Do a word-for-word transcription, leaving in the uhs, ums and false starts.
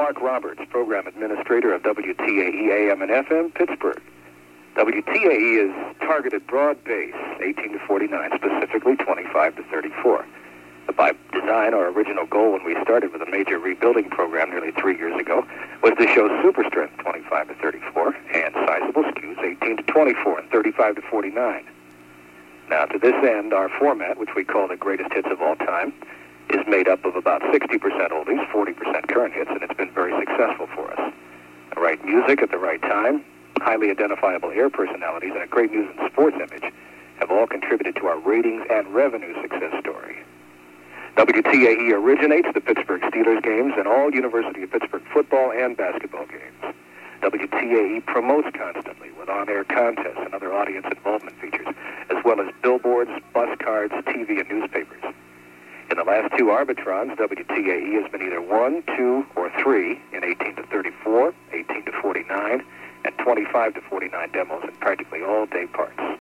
Mark Roberts, Program Administrator of W T A E A M and F M, Pittsburgh. W T A E is targeted broad base, eighteen to forty-nine, specifically twenty-five to thirty-four. By design, our original goal when we started with a major rebuilding program nearly three years ago was to show super strength twenty-five to thirty-four and sizable skews eighteen to twenty-four and thirty-five to forty-nine. Now, to this end, our format, which we call the greatest hits of all time, is made up of about sixty percent oldies, forty percent current hits, and it's been very successful for us. The right music at the right time, highly identifiable air personalities, and a great news and sports image have all contributed to our ratings and revenue success story. W T A E originates the Pittsburgh Steelers games and all University of Pittsburgh football and basketball games. W T A E promotes constantly with on-air contests and other audience involvement features, as well as billboards, bus cards, T V, and newspapers. In the last two Arbitrons, W T A E has been either one, two, or three in eighteen to thirty-four, eighteen to forty-nine, and twenty-five to forty-nine demos in practically all day parts.